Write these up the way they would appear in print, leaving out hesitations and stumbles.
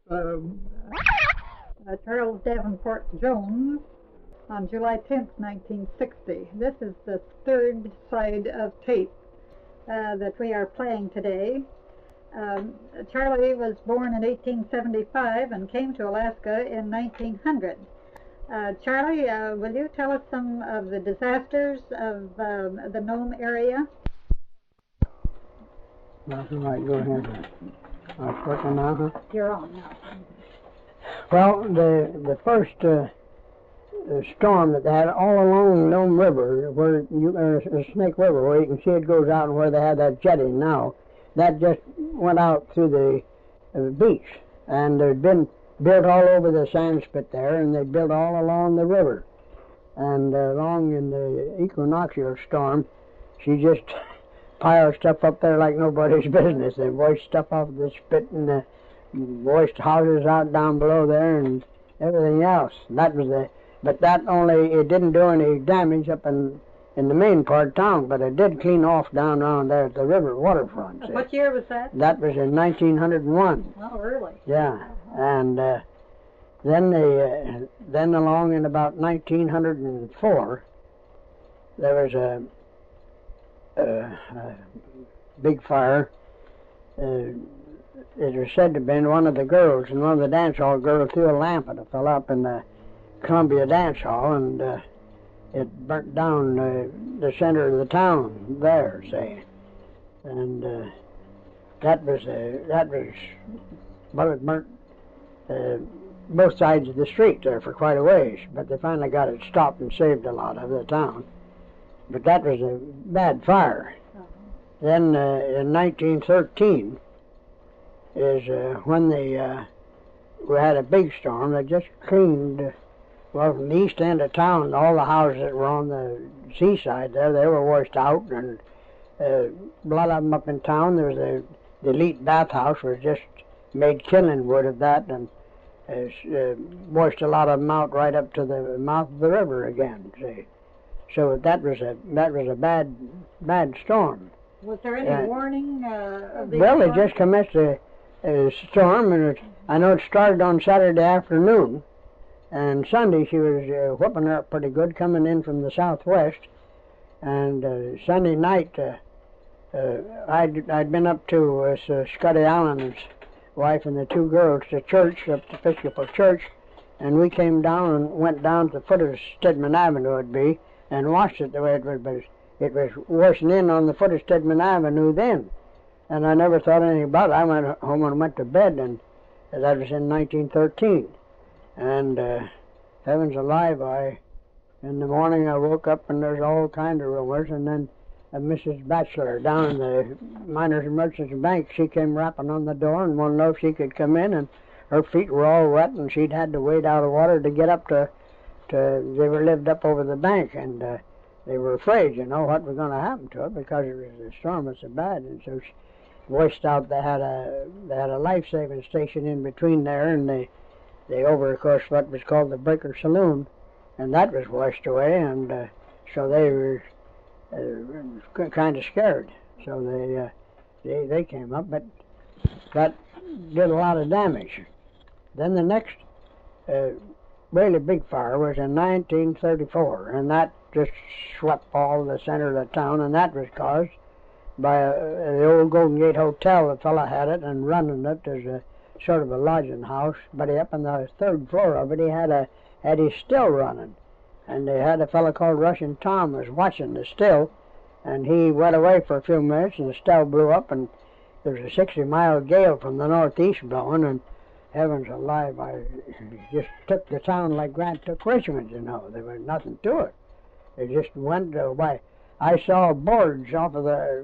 um, Charles Davenport Jones on July 10th, 1960. This is the third side of tape that we are playing today. Charlie was born in 1875 and came to Alaska in 1900. Charlie, will you tell us some of the disasters of the Nome area? That's right, go ahead. I was working now, huh? You're on now. Well, the first storm that they had all along Nome River, where Snake River, where you can see it goes out and where they have that jetty now, that just went out through the beach. And there'd been built all over the sand spit there, and they built all along the river. And along in the equinoctial storm, she just piled stuff up there like nobody's business. They washed stuff off the spit and washed houses out down below there and everything else. That was but that only, it didn't do any damage up in the main part of town, but it did clean off down around there at the river waterfront. What year was that? That was in 1901. Oh, really? Yeah, and then along in about 1904, there was a big fire. It was said to have been one of the girls, and one of the dance hall girls threw a lamp and it fell up in the Columbia Dance Hall, and it burnt down the center of the town there, say. And that was well, it burnt both sides of the street there for quite a ways, but they finally got it stopped and saved a lot of the town. But that was a bad fire. Then in 1913 is when we had a big storm that just cleaned, well, from the east end of town, all the houses that were on the seaside there, they were washed out, and a lot of them up in town. There was the elite bathhouse was just made kindling wood of that, and washed a lot of them out right up to the mouth of the river again. See, so that was a bad storm. Was there any warning of these Well, storms? it just commenced a storm, and I know it started on Saturday afternoon, and Sunday she was whooping her up pretty good, coming in from the southwest. And Sunday night, I'd been up to Scotty Allen and his wife and the two girls to church, up to Episcopal Church, and we came down and went down to the foot of Stedman Avenue, it'd be, and watched it the way it was. But it was washing in on the foot of Stedman Avenue then, and I never thought anything about it. I went home and went to bed, and that was in 1913. And heavens alive, in the morning I woke up and there's all kind of rumors, and then Mrs. Batchelor down in the Miners and Merchants Bank, she came rapping on the door and wanted to know if she could come in, and her feet were all wet and she'd had to wade out of water to get up to they were lived up over the bank, and they were afraid, what was going to happen to her because the storm was so bad. And so she washed out. They had a life-saving station in between there, and they over, of course, what was called the Breaker Saloon, and that was washed away, and so they were kind of scared. So they came up, but that did a lot of damage. Then the next really big fire was in 1934, and that just swept all the center of the town, and that was caused by the old Golden Gate Hotel. The fellow had it and running it as a sort of a lodging house, but up on the third floor of it he had his still running, and they had a fellow called Russian Tom was watching the still, and he went away for a few minutes, and the still blew up, and there was a 60-mile gale from the northeast blowing, and heavens alive, I just took the town like Grant took Richmond. There was nothing to it. It just went away. I saw boards off of the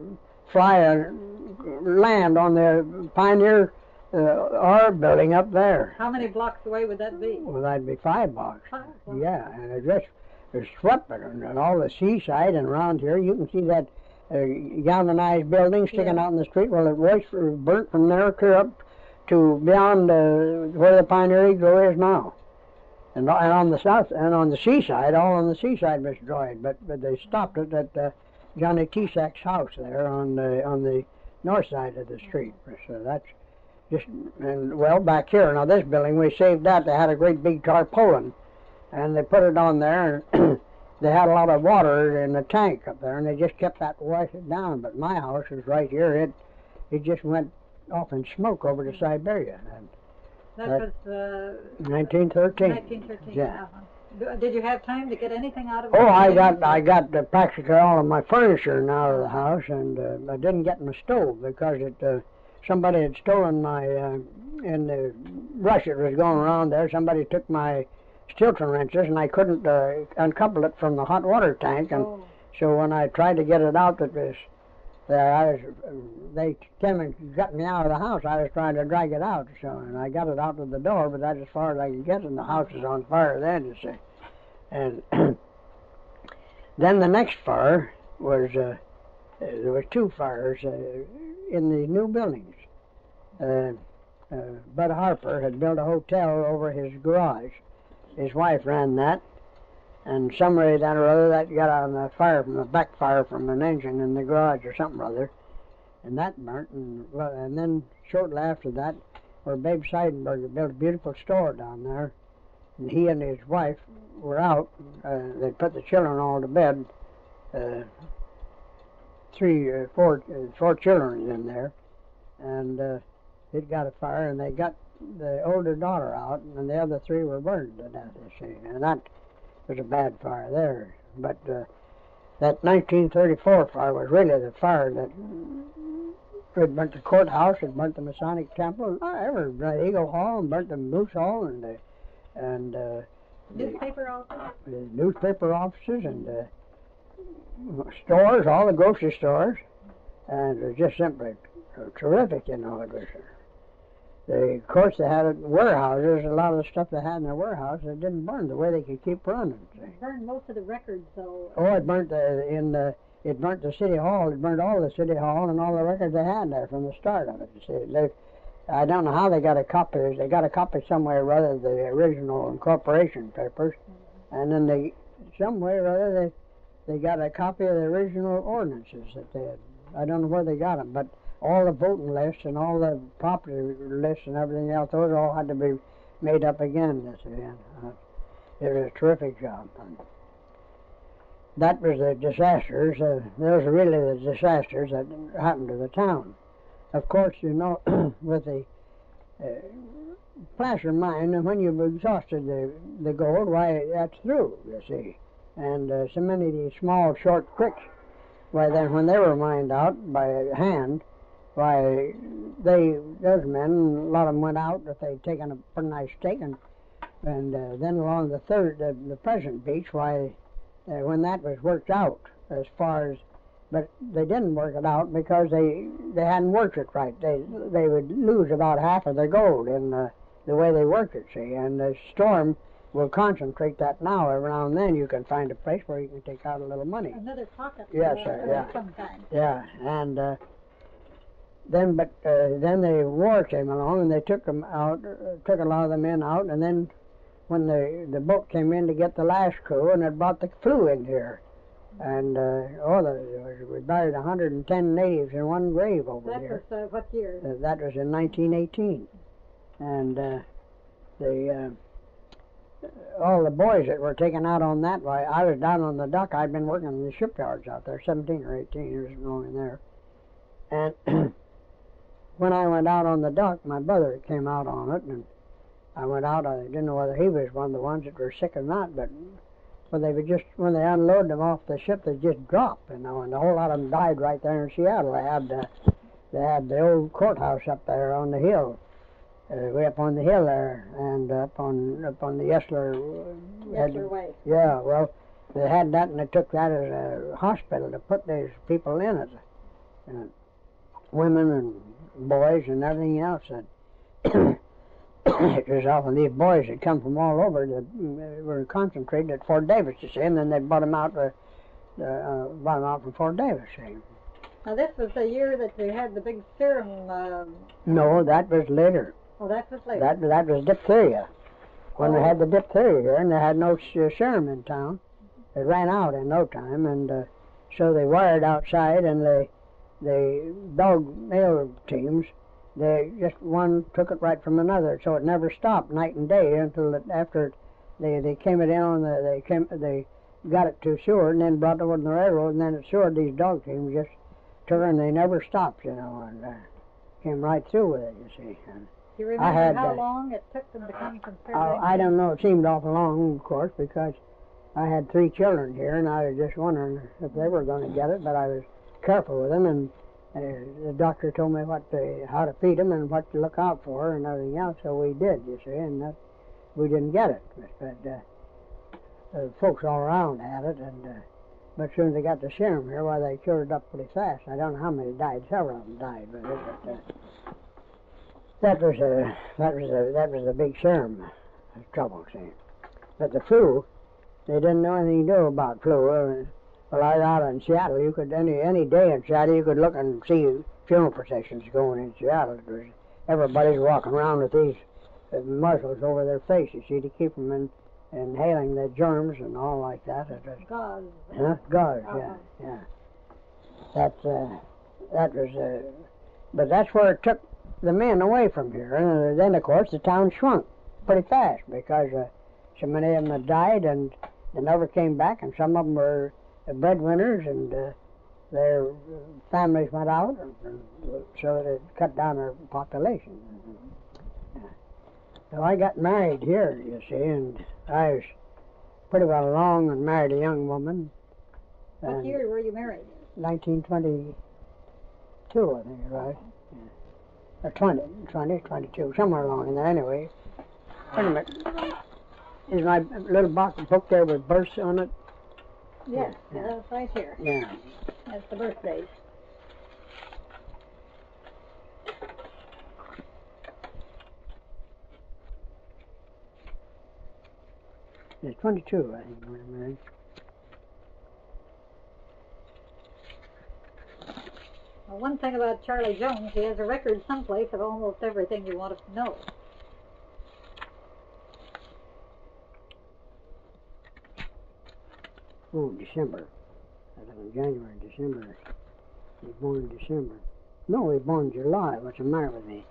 land on the Pioneer R building up there. How many blocks away would that be? Well, that'd be 5 blocks. 5 blocks. Yeah, and it just swept it, and all the seaside and around here. You can see that galvanized building sticking out in the street. Well, it was burnt from there clear up to beyond where the Pioneer Eagle is now. And on the south and on the seaside, all on the seaside was destroyed. But they stopped it at Johnny Tesak's house there on the north side of the street. So And well, back here, now this building, we saved that. They had a great big tarpaulin, and they put it on there, and they had a lot of water in the tank up there, and they just kept that washing down. But my house was right here. It just went off in smoke over to Siberia. And that was 1913. 1913. Yeah. Did you have time to get anything out of it? Oh, I got practically all of my furniture out of the house, and I didn't get my stove because somebody had stolen my in the rush that was going around there. Somebody took my Stilton wrenches, and I couldn't uncouple it from the hot water tank, and so when I tried to get it out, they came and got me out of the house. I was trying to drag it out, and I got it out of the door, but that's as far as I could get, and the house was on fire then, you see. And then the next fire was, there was two fires in the new buildings. Bud Harper had built a hotel over his garage. His wife ran that, and some way that or other that got on the fire from the backfire from an engine in the garage or something or other, and that burnt. And then shortly after that, where Babe Seidenberger built a beautiful store down there, and he and his wife were out. They put the children all to bed. Four children in there, and it got a fire, and they got the older daughter out, and the other three were burned to death, you see. And that was a bad fire there. But that 1934 fire was really the fire that it burnt the courthouse, it burnt the Masonic Temple, the Eagle Hall, and burnt the Moose Hall, and newspaper offices? Newspaper offices and stores, all the grocery stores, and it was just simply terrific, you know. It was. Of course, they had warehouses. A lot of the stuff they had in their warehouse, it didn't burn the way they could keep running. It burned most of the records, though. Oh, it burnt it burnt the city hall. It burnt all the city hall and all the records they had there from the start of it. You see, I don't know how they got a copy. They got a copy somewhere or other of the original incorporation papers, and then some way or other they got a copy of the original ordinances that they had. I don't know where they got them, but all the voting lists and all the property lists and everything else, those all had to be made up again. It was a terrific job. That was the disasters. Those are really the disasters that happened to the town. Of course, you know, with the placer mine, when you've exhausted the gold, why, that's through, you see. And so many of these small, short creeks, why, then when they were mined out by hand, why, those men, a lot of them went out if they'd taken a pretty nice stake, and then along the present beach, why, when that was worked out, as far as, but they didn't work it out because they hadn't worked it right. They would lose about half of their gold in the way they worked it, see, and the storm will concentrate that now. Every now and then you can find a place where you can take out a little money. Another pocket. Yes, sir, yeah. Sometime. Yeah, and then the war came along, and they took them out, took a lot of the men out, and then when the boat came in to get the last crew, and it brought the flu in here, and we buried 110 natives in one grave over here. That was what year? That was in 1918, and all the boys that were taken out on that, why, I was down on the dock. I'd been working in the shipyards out there, 17 or 18 years going there, and when I went out on the dock, my brother came out on it, and I went out. I didn't know whether he was one of the ones that were sick or not, but when they unloaded them off the ship, they just dropped, you know, and a whole lot of them died right there in Seattle. They had the old courthouse up there on the hill, way up on the hill there, and up on the Yesler Way. Yeah, well, they had that, and they took that as a hospital to put these people in it, women and boys and everything else. And it was often these boys that come from all over that were concentrated at Fort Davis, you see, and then they brought them out from Fort Davis. See. Now this was the year that they had the big serum. No, that was later. Oh, that was later. That was diphtheria. When they had the diphtheria here, and they had no serum in town, it ran out in no time, and so they wired outside, and the dog mail teams they just one took it right from another, so it never stopped night and day until after they came it in on they got it to Seward and then brought it over to the railroad, and then at Seward these dog teams just took it and they never stopped, and came right through with it, you see. And do you remember how long it took them to come from Fairbanks? I don't know. It seemed awful long, of course, because I had 3 children here, and I was just wondering if they were going to get it, but I was careful with them, and the doctor told me how to feed them and what to look out for and everything else, so we did, you see, and we didn't get it. But folks all around had it, but as soon as they got the serum here, why, they cured it up pretty fast. I don't know how many died. Several of them died with it, but that was a big serum trouble, see. But the flu, they didn't know anything to do about flu. Well, I was out in Seattle. You could any day in Seattle, you could look and see funeral processions going in Seattle. Everybody's walking around with these muzzles over their face, you see, to keep them inhaling the germs and all like that. Gauze. Huh? Gauze, yeah. That was, but that's where it took the men away from here. And then, of course, the town shrunk pretty fast because so many of them had died and they never came back, and some of them were breadwinners, and their families went out, and so it cut down their population. So I got married here, you see, and I was pretty well along and married a young woman. What year were you married? 1922, I think, right? Yeah. Or 22, somewhere along in there, anyway. Wait a minute. Is my little box book there with births on it? Yes, that's right here. Yeah. That's the birthdays. It's 22, I think, when I'm married. Well, one thing about Charlie Jones, he has a record someplace of almost everything you want to know. Oh, December. I live in January, December. He was born in December. No, he was born in July. What's the matter with me?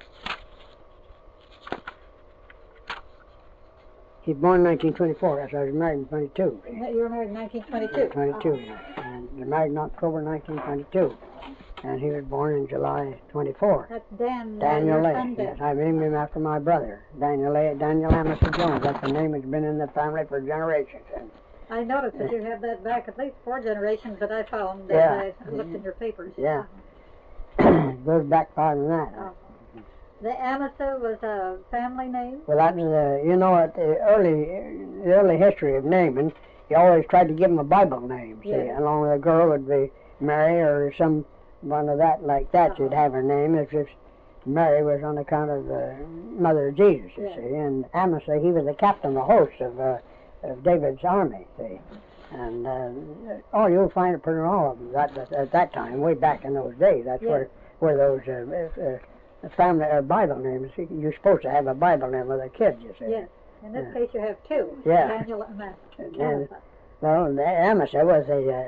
He was born in 1924. That's why I was married in 22. You were married in 1922? 22, and they married in October 1922. And he was born in July 24. That's Daniel Lay. Yes, I named him after my brother, Daniel Lay, Daniel Amasa Jones. That's the name that's been in the family for generations. And I noticed that you have that back at least 4 generations that I found that I looked in your papers. Yeah. It goes back farther than that. The Amasa was a family name? Well, that was, at the early history of naming, you always tried to give them a Bible name, see, along with a girl would be Mary or some one of that like that. You'd have her name. It's just Mary was on account of the mother of Jesus, you see, and Amasa, he was the captain, the host of David's army, see, and you'll find it pretty all of them at that time, way back in those days. That's where those family or Bible names. You're supposed to have a Bible name with a kid, you see. Yes. In this case, you have 2. Yeah. Daniel and Amasa. Well, the Amasa was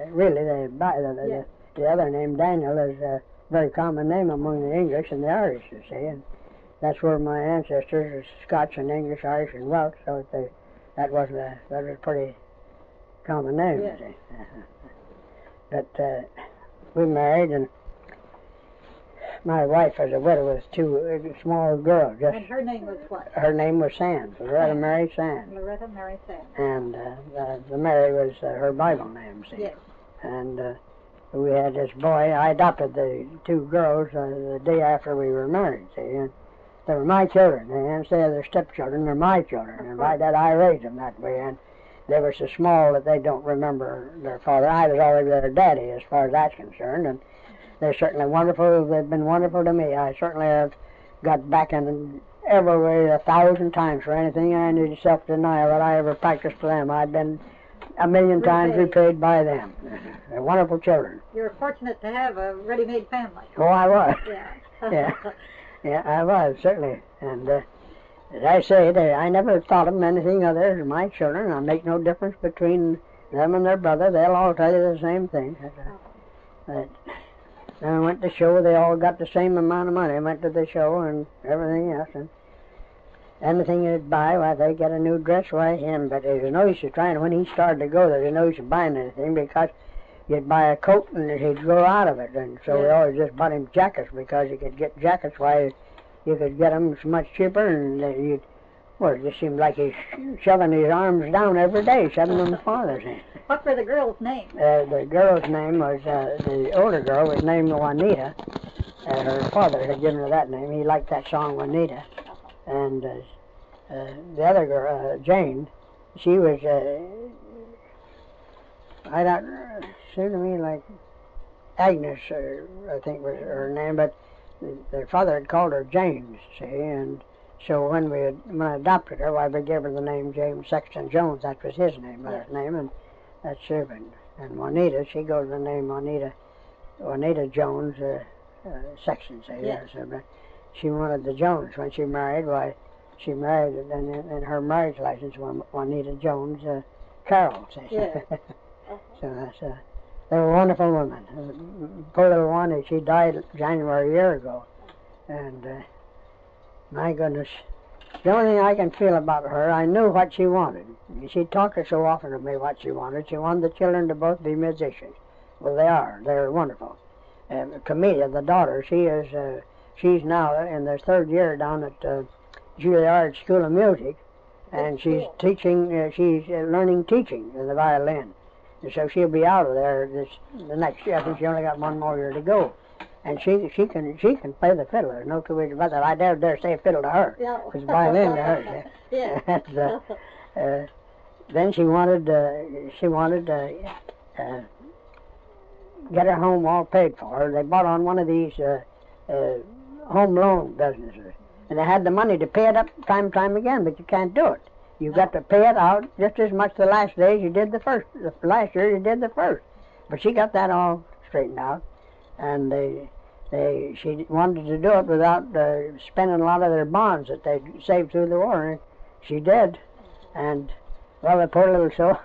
the other name, Daniel, is a very common name among the English and the Irish, you see, and that's where my ancestors are Scotch and English, Irish and Welsh, so that was a pretty common name, you see. But we married, and my wife was a widow with 2 small girls. And her name was what? Her name was Sands, Loretta Mary Sands. Loretta Mary Sands. And the Mary was her Bible name, see. Yes. And we had this boy. I adopted the 2 girls the day after we were married, see. And they were my children. And instead of their stepchildren, they're my children. And by that, I raised them that way. And they were so small that they don't remember their father. I was already their daddy as far as that's concerned. And they're certainly wonderful. They've been wonderful to me. I certainly have got back in every way 1,000 times for anything I need self-denial that I ever practiced for them. I've been 1,000,000 times repaid by them. They're wonderful children. You're fortunate to have a ready-made family. Oh, I was. Yeah. Yeah, I was, certainly. And as I say, I never thought of them anything other than my children. I make no difference between them and their brother. They'll all tell you the same thing. And went to the show. They all got the same amount of money. Went to the show and everything else. And anything they'd buy, why, they get a new dress, why, him. But there's no use of trying. When he started to go, there's no use of buying anything because you'd buy a coat and he'd grow out of it. And so we always just bought him jackets because you could get jackets, why, you could get them so much cheaper. And well, it just seemed like he's shoving his arms down every day, shoving them fathers in. What were the girls' names? The girl's name was, the older girl was named Juanita. Her father had given her that name. He liked that song, Juanita. And the other girl, Jane, she was, I don't, seemed to me like Agnes, I think was her name, but their father had called her James, see, and so when I adopted her, why, we gave her the name James Sexton Jones. That was his name, last name, and that's servant. And Juanita, she goes by the name Juanita Jones Sexton, say, yes. So, but she wanted the Jones when she married. Why, she married, and in her marriage license, Juanita Jones Carroll, say. Yeah. So that's they were wonderful women. Poor little Juanita, she died January a year ago, and my goodness, the only thing I can feel about her, I knew what she wanted. She talked so often to me what she wanted. She wanted the children to both be musicians. Well, they are. They're wonderful. Camelia, the daughter, she's now in their third year down at Juilliard School of Music, and she's teaching. She's learning teaching in the violin. And so she'll be out of there the next year. I think she only got one more year to go. And she can play the fiddle. There's no two ways about that. I dare say fiddle to her. Yeah. It's violin to her. Yeah. Then she wanted get her home all paid for. They bought on one of these home loan businesses, and they had the money to pay it up time and time again. But you can't do it. You've got to pay it out just as much the last days you did the first. The last year you did the first. But she got that all straightened out, and she wanted to do it without spending a lot of their bonds that they'd saved through the war, and she did. And, well, the poor little soul,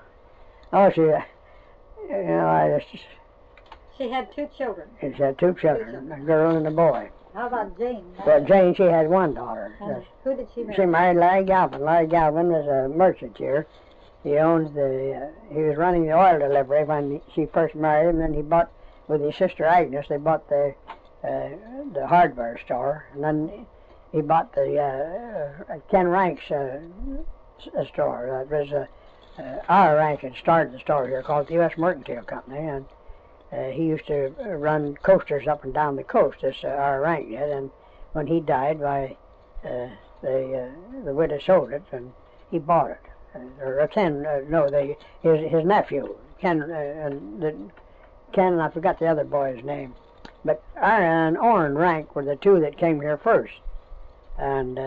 I just... She had two children. She had two children, a girl and a boy. How about Jane? Well, Jane, she had one daughter. And who did she marry? She married Larry Galvin. Larry Galvin was a merchant here. He owned he was running the oil delivery when she first married him, and then he bought, with his sister Agnes, they bought the hardware store, and then he bought the Ken Rank's store. That was our Rank had started the store here called the U.S. Mercantile Company, and he used to run coasters up and down the coast, this our Rank did, and when he died, the widow sold it, and he bought it. His nephew, Ken, and I forgot the other boy's name. But and Orrin Rank were the two that came here first. And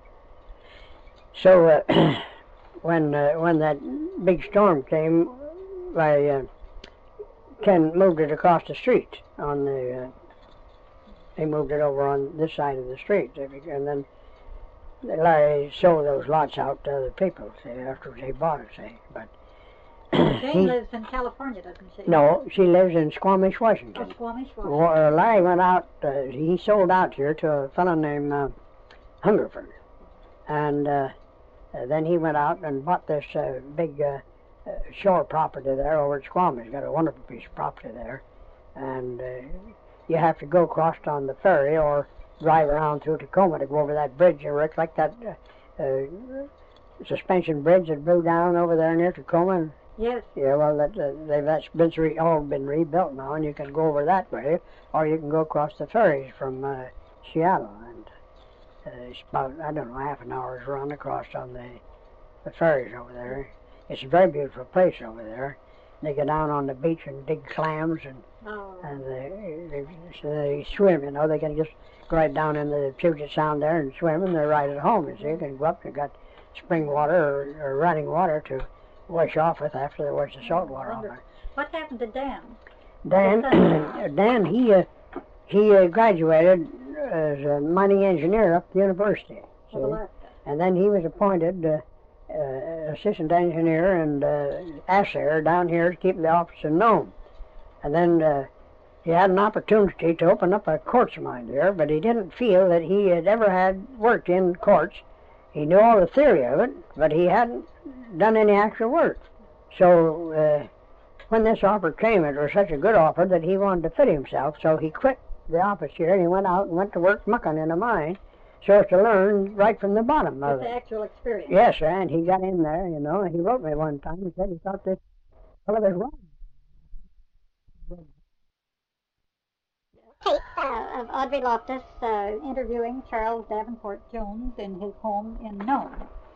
so when that big storm came, Ken moved it across the street he moved it over on this side of the street, and then Larry sold those lots out to other people, say, after they bought it, say. But Jane lives in California, doesn't she? No, she lives in Squamish, Washington. Oh, Squamish, Washington. Well, Larry went out, he sold out here to a fellow named Hungerford. And then he went out and bought this big shore property there over at Squamish. Got a wonderful piece of property there. And you have to go across on the ferry or drive around through Tacoma to go over that bridge. You recollect that suspension bridge that blew down over there near Tacoma? Yes. Yeah, well, that's all been rebuilt now, and you can go over that way, or you can go across the ferries from Seattle, and it's about, I don't know, half an hour's run across on the ferries over there. It's a very beautiful place over there. They go down on the beach and dig clams, and they swim, you know. They can just go right down in the Puget Sound there and swim, and they're right at home, you see. You can go up and got spring water or running water to wash off with after they wash the salt water off it. What happened to Dan? Dan, he graduated as a mining engineer up at the university. And then he was appointed assistant engineer and assayer down here to keep the office in Nome. And then he had an opportunity to open up a quartz mine there, but he didn't feel that he had ever had worked in quartz. He knew all the theory of it, but he hadn't done any actual work. So when this offer came, it was such a good offer that he wanted to fit himself, so he quit the office here and he went out and went to work mucking in a mine so as to learn right from the bottom of it. The actual experience. Yes, sir, and he got in there, you know, and he wrote me one time. He said he thought this fellow was wrong. Tape of Audrey Loftus interviewing Charles Davenport Jones in his home in Nome.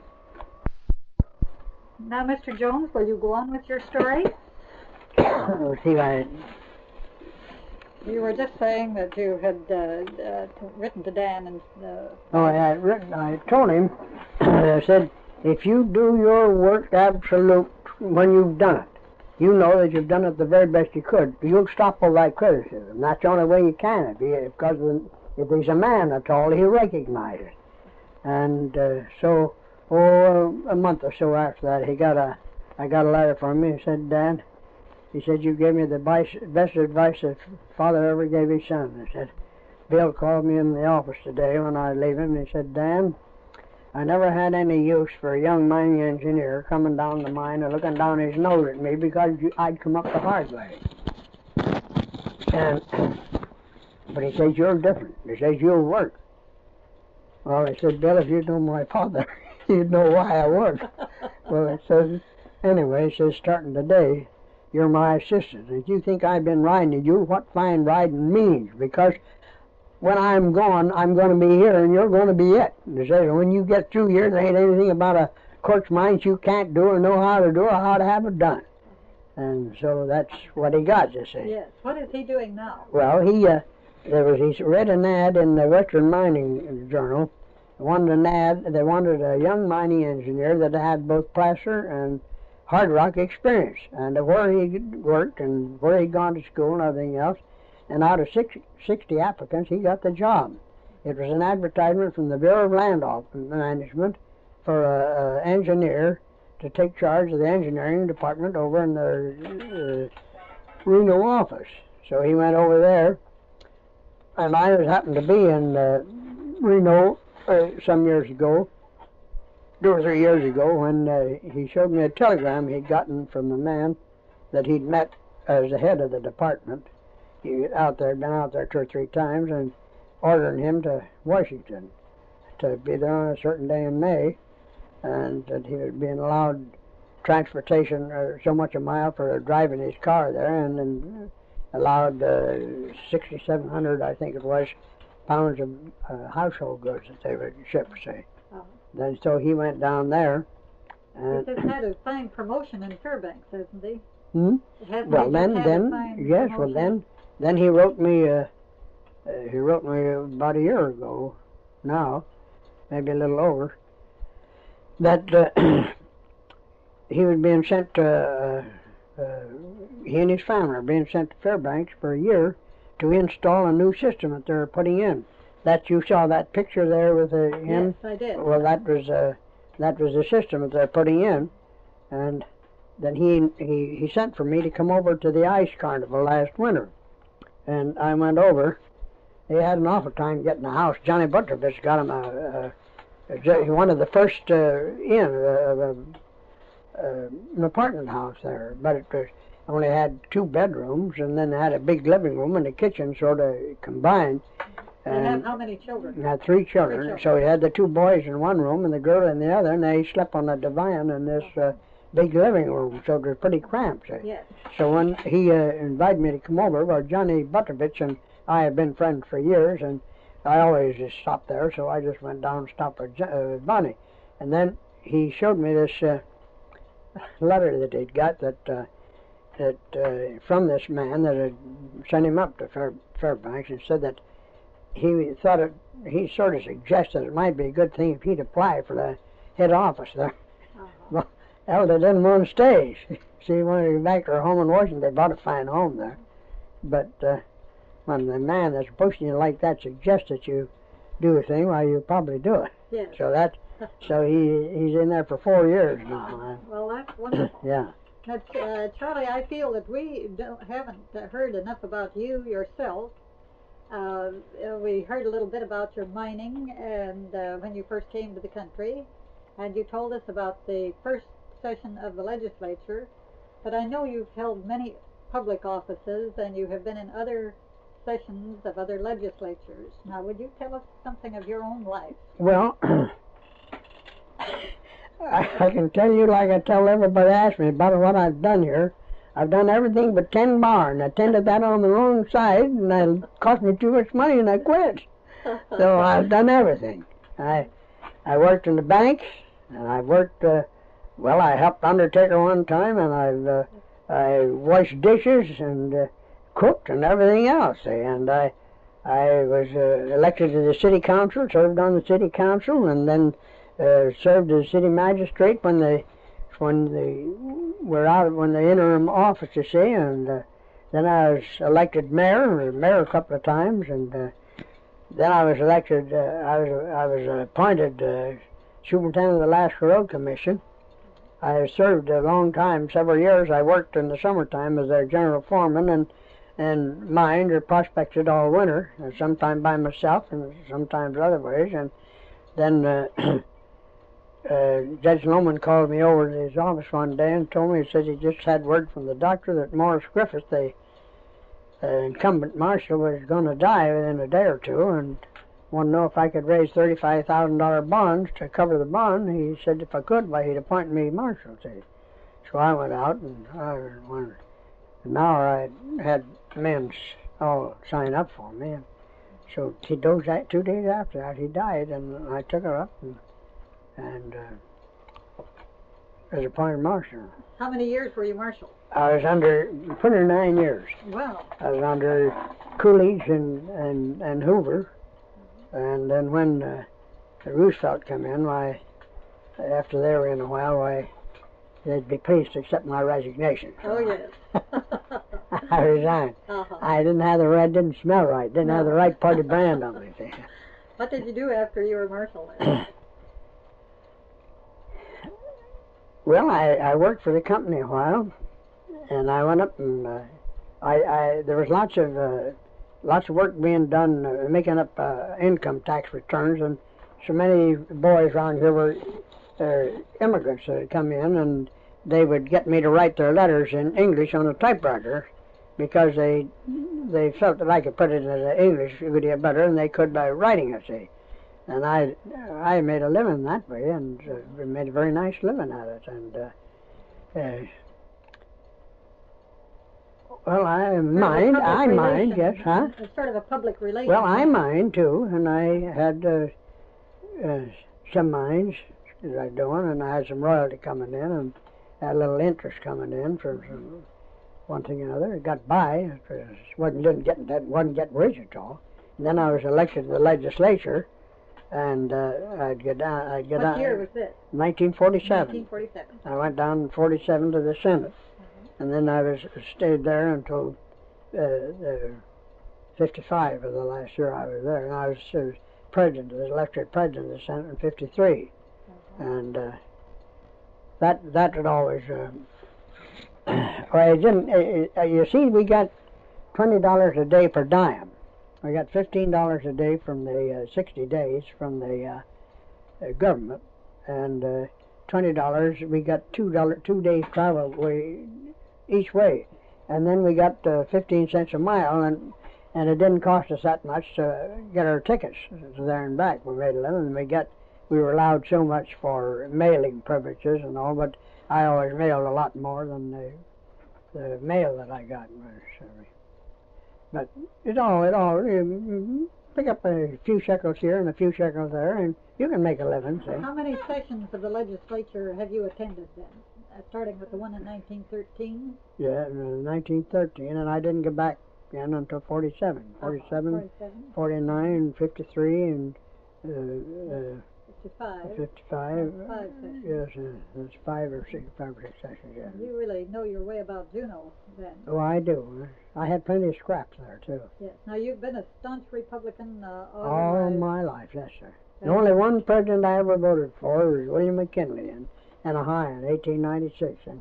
Now, Mr. Jones, will you go on with your story? See, You were just saying that you had written to Dan and... I told him, I said, if you do your work absolute when you've done it, you know that you've done it the very best you could. You'll stop all that criticism. That's the only way you can, because if he's a man at all, he'll recognize it. And so, a month or so after that, I got a letter from him. He said, Dan, he said, you gave me the best advice that father ever gave his son. He said, Bill called me in the office today when I leave him, and he said, Dan, I never had any use for a young mining engineer coming down the mine and looking down his nose at me because I'd come up the hard way. But he says, you're different. He says, you'll work. Well, he said, Bill, if you knew my father, you'd know why I work. Well, it says, anyway, it says, starting today, you're my assistant. If you think I've been riding to you, what fine riding means, because when I'm gone, I'm going to be here, and you're going to be it. They say, when you get through here, there ain't anything about a quartz mine you can't do or know how to do or how to have it done. And so that's what he got, they say. Yes. What is he doing now? Well, he read an ad in the Western Mining Journal. They wanted a young mining engineer that had both placer and hard rock experience, and where he worked and where he'd gone to school and everything else. And out of 60 applicants, he got the job. It was an advertisement from the Bureau of Land Management for an engineer to take charge of the engineering department over in the Reno office. So he went over there, and I happened to be in Reno some years ago, 2 or 3 years ago, when he showed me a telegram he'd gotten from a man that he'd met as the head of the department. He been out there 2 or 3 times, and ordering him to Washington to be there on a certain day in May, and that he was being allowed transportation so much a mile for driving his car there, and then allowed 6,700, I think it was, pounds of household goods that they would ship, say. Oh. Then so he went down there. And he's had a fine promotion in Fairbanks, hasn't he? Hmm? Well, then he wrote me. He wrote me about a year ago, now, maybe a little over, that he was being sent to. He and his family are being sent to Fairbanks for a year to install a new system that they're putting in. That you saw that picture there with him. Yes, I did. Well, that was the system that they're putting in, and then he sent for me to come over to the ice carnival last winter, and I went over. They had an awful time getting a house. Johnny Butlervich got him one of the first an apartment house there, but it was, only had 2 bedrooms, and then had a big living room and a kitchen sort of combined. And have how many children? He had 3 children. So he had the 2 boys in one room and the girl in the other, and they slept on a divan in this big living room, so it was pretty cramped. Yes. So when he invited me to come over, well, Johnny Butlervich and I had been friends for years, and I always just stopped there, so I just went down and stopped with Bonnie. And then he showed me this letter that he'd got that from this man that had sent him up to Fairbanks, and said that he thought he sort of suggested it might be a good thing if he'd apply for the head office there. Well, Elda didn't want to stay. She wanted to go back to her home in Washington. They bought a fine home there. But when the man that's pushing you like that suggests that you do a thing, well, you probably do it. Yes. So he's in there for 4 years now. Well, that's wonderful. Yeah. Now, Charlie, I feel that we haven't heard enough about you yourself. We heard a little bit about your mining and when you first came to the country, and you told us about the first session of the legislature. But I know you've held many public offices and you have been in other sessions of other legislatures. Now, would you tell us something of your own life? Well, I can tell you like I tell everybody asks me about what I've done here. I've done everything but tend barn. I tended that on the wrong side, and it cost me too much money, and I quit. So I've done everything. I worked in the banks, and I worked. Well, I helped undertaker one time, and I washed dishes and cooked and everything else. And I was elected to the city council, served on the city council, and then served as city magistrate when the interim office, you see, and then I was elected mayor a couple of times, and then I was elected. I was appointed superintendent of the Alaska Road Commission. I served a long time, several years. I worked in the summertime as their general foreman and mined or prospected all winter, sometimes by myself and sometimes other ways. And then Judge Lohman called me over to his office one day and told me, he said he just had word from the doctor that Morris Griffith, the incumbent marshal, was going to die within a day or two, and wanted to know if I could raise $35,000 bonds to cover the bond. He said if I could, why, he'd appoint me marshal. So I went out, and now I had men all sign up for me. And so 2 days after that, he died, and I took her up and was appointed marshal. How many years were you marshal? I was under 29 years. Wow. I was under Coolidge and Hoover. And then when Roosevelt came in, after they were in a while, they'd be pleased to accept my resignation. So yes. I resigned. Uh-huh. I didn't smell right, didn't have the right party brand on me. What did you do after you were marshal? Well, I worked for the company a while, and I went up and there was lots of work being done making up income tax returns, and so many boys around here were immigrants that had come in, and they would get me to write their letters in English on a typewriter because they felt that I could put it in English a good deal better than they could by writing it, see. And I made a living that way, and made a very nice living at it. And well, I mind, yes, huh? It's sort of a public relation. Well, I mind too, and I had some mines that I was doing, and I had some royalty coming in, and had a little interest coming in for some, one thing or another. It got by. It wasn't getting rich at all. And then I was elected to the legislature, and I'd get down. What year was this? 1947. 1947. I went down in 47 to the Senate. And then I stayed there until 55 of the last year I was there. And I was elected president of the Senate in 53. And that had always, well, it didn't, you see, we got $20 a day per dime. We got $15 a day from the 60 days from the government. And $20, we got $2 days travel each way, and then we got 15 cents a mile, and it didn't cost us that much to get our tickets there and back. We made a living, and we were allowed so much for mailing privileges and all, but I always mailed a lot more than the mail that I got. But it all you pick up a few shekels here and a few shekels there, and you can make a living. See? How many sessions of the legislature have you attended then? Starting with the one in 1913? Yeah, 1913, and I didn't get back in until 47. 47, 49, 53, and 55. 55. 5 sessions. Yes, it's 5 or 6 sessions, yeah. You really know your way about Juneau, then. Oh, I do. I had plenty of scraps there, too. Yes. Now, you've been a staunch Republican all my life, yes, sir. The only one president I ever voted for was William McKinley in Anaheim in 1896. And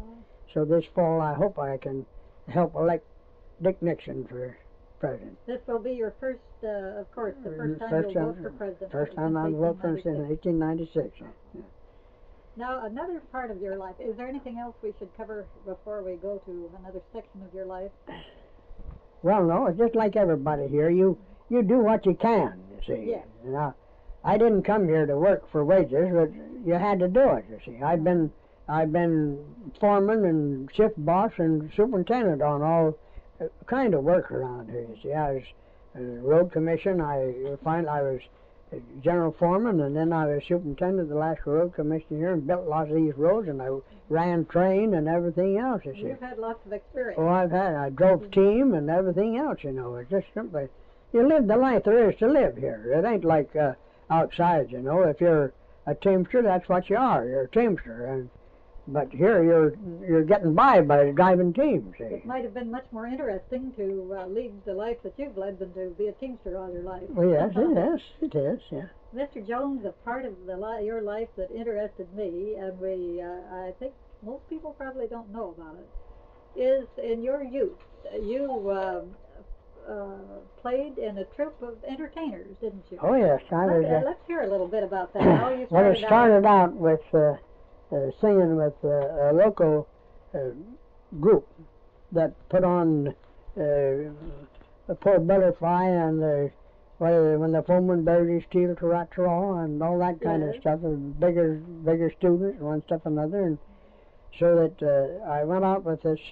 So this fall, I hope I can help elect Dick Nixon for president. This will be your first, of course, the first time you'll vote for president. First time I'll vote for since 1896. Yeah. Now, another part of your life, is there anything else we should cover before we go to another section of your life? Well, no, it's just like everybody here. You do what you can, you see. Yeah. You know, I didn't come here to work for wages, but you had to do it, you see. I've been foreman and shift boss and superintendent on all kind of work around here, you see. I was road commission. I was general foreman, and then I was superintendent of the last road commission here and built lots of these roads, and I ran train and everything else, you see. You've had lots of experience. Oh, I drove team and everything else, you know. It's just simply, you live the life there is to live here. It ain't like outside, you know. If you're a teamster, that's what you are. You're a teamster. But here you're getting by driving teams, see. It might have been much more interesting to lead the life that you've led than to be a teamster all your life. Well, yes, it is, yeah. Mr. Jones, a part of your life that interested me, and I think most people probably don't know about it, is in your youth, you played in a troupe of entertainers, didn't you? Oh, yes. Let's hear a little bit about that. How you well, it started out with singing with a local group that put on a poor butterfly and when the foreman buried his steel to Ratsaraw and all that kind of stuff, bigger students, one stuff or another, and so that I went out with this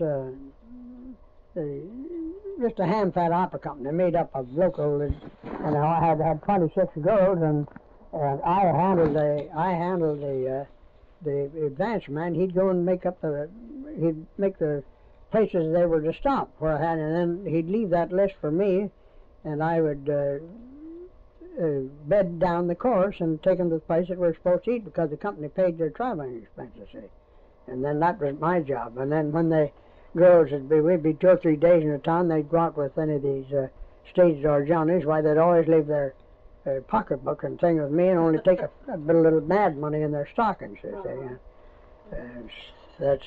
just a hand-fed opera company made up of local, and I had 26 girls, and I handled the advance man. He'd go and he'd make the places they were to stop where I had, and then he'd leave that list for me, and I would bed down the course and take them to the place that we were supposed to eat because the company paid their traveling expenses, see. And then that was my job. And then when the girls we'd be 2 or 3 days in the town, they'd go out with any of these stage door Johnnies, why they'd always leave their pocketbook and thing with me and only take a bit of little mad money in their stockings, you see. That's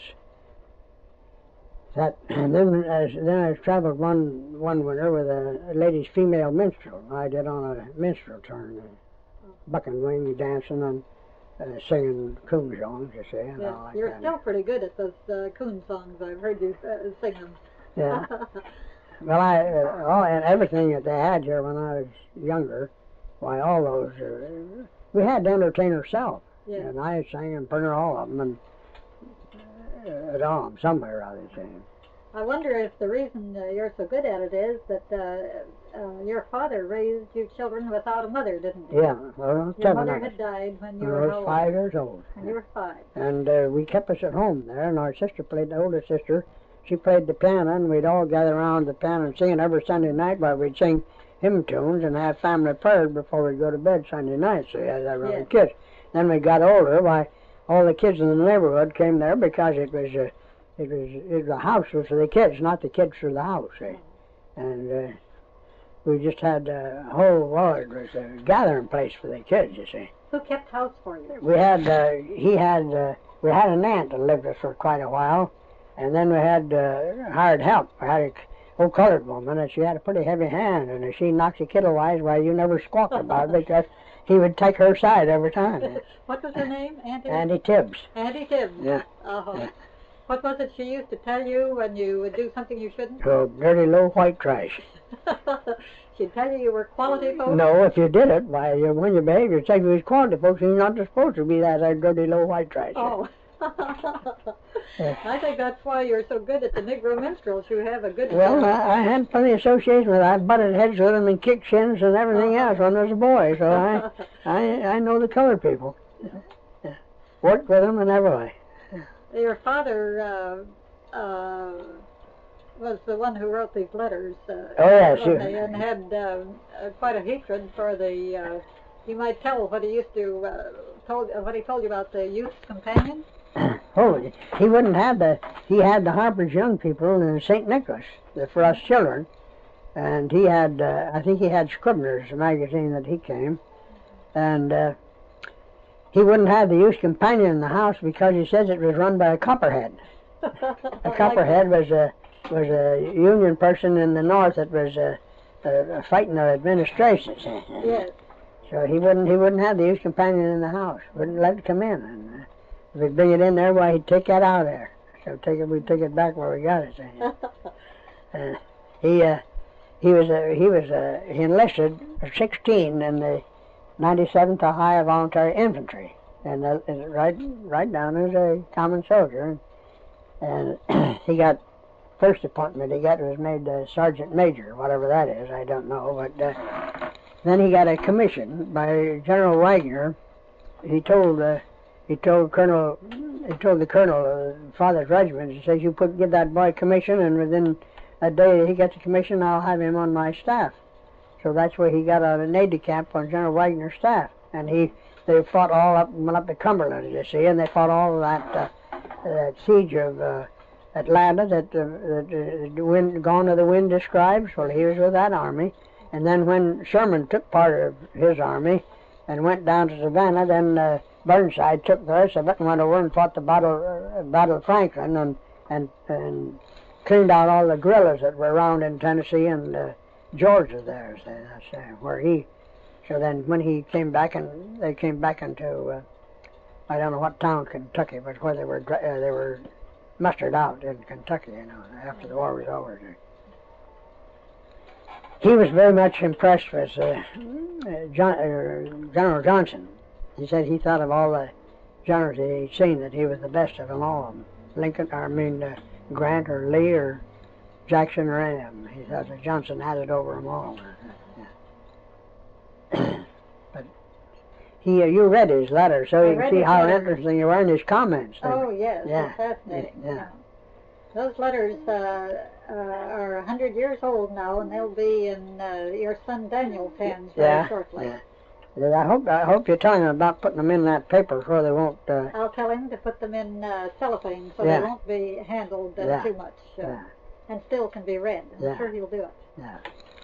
that. And then I traveled one winter with a ladies' female minstrel. I did on a minstrel turn, bucking wing dancing and singing coon songs, you see. And all like you're that. still pretty good at those coon songs. I've heard you sing them. Yeah. Well, and everything that they had here when I was younger, why, all those, we had to entertain ourselves. Yeah. And I sang and put all of them, and at all, somewhere I was saying. I wonder if the reason you're so good at it is that your father raised you children without a mother, didn't he? Yeah, well, your mother had died when you were I was 5 years old. When you were 5. And we kept us at home there, and our sister played, the older sister, she played the piano, and we'd all gather around the piano and sing every Sunday night while we'd sing hymn tunes and have family prayers before we'd go to bed Sunday night, so we had that around the kids. Then we got older, why, all the kids in the neighborhood came there because it was the house was for the kids, not the kids for the house, see. And we just had a whole ward was a gathering place for the kids, you see. Who kept house for you? We had we had an aunt that lived with us for quite a while, and then we had hired help. We had a old colored woman, and she had a pretty heavy hand, and if she knocks a kid wise, why, you never squawked about it because he would take her side every time. What was her name? Auntie Tibbs. Auntie Tibbs. Yeah. Yeah. What was it she used to tell you when you would do something you shouldn't? Oh, dirty low white trash. She'd tell you were quality folks? No, if you did it, why, when you behave yourself, you was quality folks, you're not supposed to be that dirty low white trash. Oh. I think that's why you're so good at the Negro minstrels. You have a good... Well, I had plenty of association with them. I butted heads with them and kicked shins and everything else when I was a boy, so I know the colored people. Yeah. Worked with them in every way. Your father was the one who wrote these letters. Oh, yes. And had quite a hatred for the... you might tell what he used to... what he told you about the youth companion? Oh, he wouldn't have he had the Harper's Young People in St. Nicholas for us children. And he had, I think he had Scribner's magazine that he came. And he wouldn't have the Youth Companion in the house because he says it was run by a copperhead. A Copperhead was a Union person in the North that was fighting the administration. Yes. So he wouldn't have the youth companion in the house. Wouldn't let it come in. And if we'd bring it in there, why he'd take that out of there. So we'd take it back where we got it. He enlisted at 16 in the 97th Ohio Volunteer Infantry, and right down as a common soldier. And he got first appointment he got was made sergeant major, whatever that is. I don't know, but then he got a commission by General Wagner. He told the colonel of Father's regiment. He says, "You give that boy a commission, and within a day he gets a commission, I'll have him on my staff." So that's where he got an aide-de-camp on General Wagner's staff. And they fought went up to Cumberland, you see, and they fought all of that siege of Atlanta that the wind, Gone to the Wind describes. Well, he was with that army. And then when Sherman took part of his army and went down to Savannah, then Burnside took the rest of it and went over and fought the Battle of Franklin and cleaned out all the guerrillas that were around in Tennessee and Georgia there. That's where he. So then when he came back, and they came back into I don't know what town, Kentucky, but where they were mustered out in Kentucky, after the war was over. He was very much impressed with General Johnson. He said he thought of all the generals he'd seen that he was the best of them all. Grant or Lee or Jackson or any of them. He thought that Johnson had it over them all. But you read his letter, so you can see how interesting you were in his comments. Oh, yes, it's fascinating. Yeah. Those letters are 100 years old now, and they'll be in your son Daniel's hands very shortly. Yeah. I hope you tell him about putting them in that paper so they won't... I'll tell him to put them in cellophane so they won't be handled too much, and still can be read. I'm sure he'll do it. Yeah.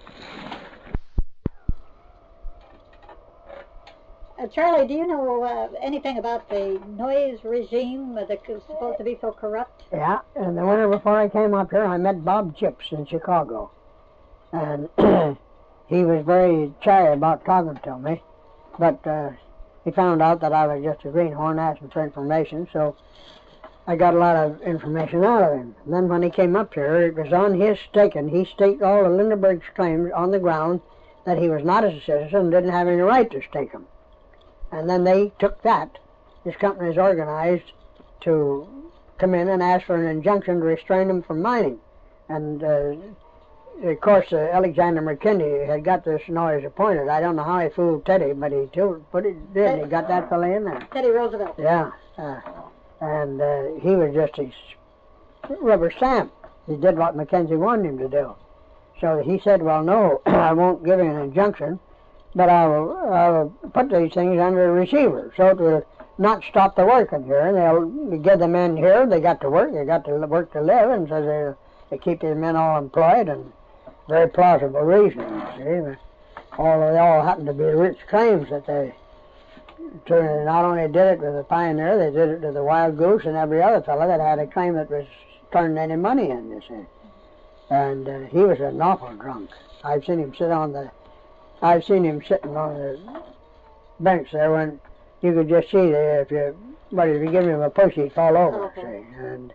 Charlie, do you know anything about the noise regime that is supposed to be so corrupt? Yeah, and the winter before I came up here, I met Bob Chips in Chicago. And he was very shy about talking to me, but he found out that I was just a greenhorn asking for information, so I got a lot of information out of him. And then when he came up here, it was on his stake, and he staked all of Lindenberg's claims on the ground that he was not a citizen and didn't have any right to stake them. And then they took that. His company is organized to come in and ask for an injunction to restrain him from mining. And, of course, Alexander McKinney had got this noise appointed. I don't know how he fooled Teddy, but he did. He got that fellow in there. Teddy Roosevelt. Yeah. And he was just his rubber stamp. He did what Mackenzie wanted him to do. So he said, well, no, I won't give him an injunction, but I will put these things under a receiver so it will not stop the work in here. And they'll get the men here. They got to work. They got to work to live, and so they keep the men all employed, and very plausible reason, you see. Although they all happen to be rich claims that they not only did it with the Pioneer, they did it to the Wild Goose and every other fellow that had a claim that was turning any money in, you see. And he was an awful drunk. I've seen him sitting on the bench there when you could just see that if you give him a push, he'd fall over. See. And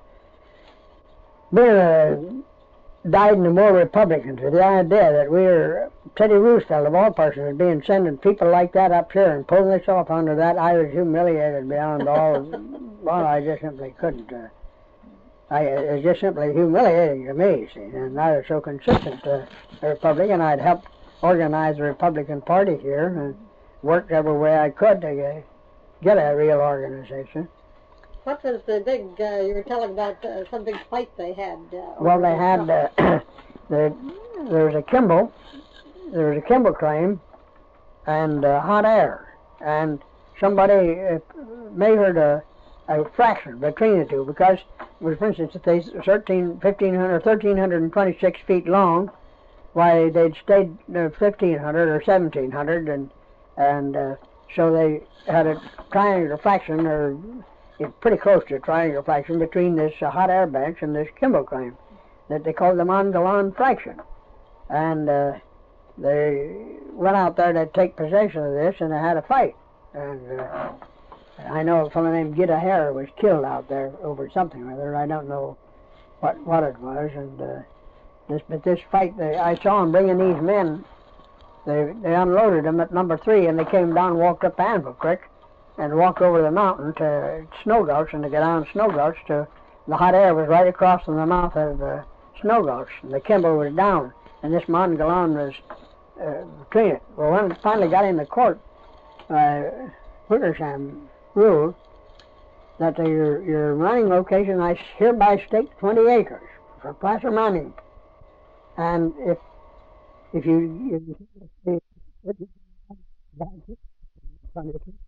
being died in the more Republicans, with the idea that Teddy Roosevelt of all persons being sending people like that up here and pulling us off under that, I was humiliated beyond all. Well, I just simply couldn't. It was just simply humiliating to me, see. And I was so consistent to the Republican, I'd helped organize the Republican Party here and worked every way I could to get a real organization. What was the big, you were telling about some big fight they had? Well, they had, there was a Kimball claim and hot air. And somebody measured a fraction between the two because, for instance, if they 1,326 feet long, why they'd stayed 1,500 or 1,700, and so they had a triangular fraction, or it's pretty close to a triangular fraction between this hot air bench and this Kimball claim that they call the Montgalon fraction. And they went out there to take possession of this, and they had a fight. And I know a fellow named Gitta Hare was killed out there over something or other. I don't know what it was. And this fight, I saw them bringing these men. They unloaded them at number 3, and they came down, walked up Anvil Creek, and walked over the mountain to Snow Gulch, and to get down Snow Gulch to the hot air was right across from the mouth of Snow Gulch, and the Kimball was down, and this Montgalon was between it. Well, when it finally got into court, Wickersham ruled that your mining location, I hereby stake 20 acres for placer mining, and if you